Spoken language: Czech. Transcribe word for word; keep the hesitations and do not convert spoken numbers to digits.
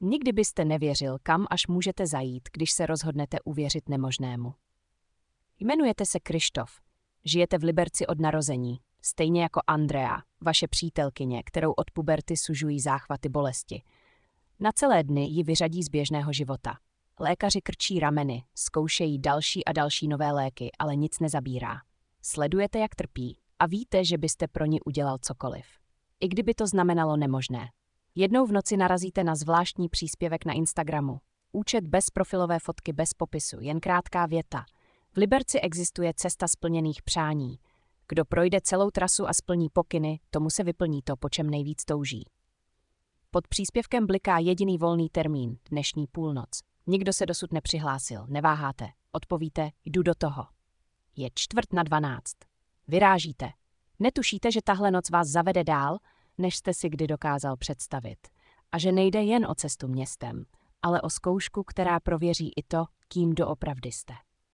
Nikdy byste nevěřil, kam až můžete zajít, když se rozhodnete uvěřit nemožnému. Jmenujete se Krištof. Žijete v Liberci od narození, stejně jako Andrea, vaše přítelkyně, kterou od puberty sužují záchvaty bolesti. Na celé dny ji vyřadí z běžného života. Lékaři krčí rameny, zkoušejí další a další nové léky, ale nic nezabírá. Sledujete, jak trpí, a víte, že byste pro ní udělal cokoliv. I kdyby to znamenalo nemožné. Jednou v noci narazíte na zvláštní příspěvek na Instagramu. Účet bez profilové fotky, bez popisu, jen krátká věta. V Liberci existuje cesta splněných přání. Kdo projde celou trasu a splní pokyny, tomu se vyplní to, po čem nejvíc touží. Pod příspěvkem bliká jediný volný termín, dnešní půlnoc. Nikdo se dosud nepřihlásil, neváháte. Odpovíte, jdu do toho. Je čtvrt na dvanáct. Vyrážíte. Netušíte, že tahle noc vás zavede dál, než jste si kdy dokázal představit. A že nejde jen o cestu městem, ale o zkoušku, která prověří i to, kým doopravdy jste.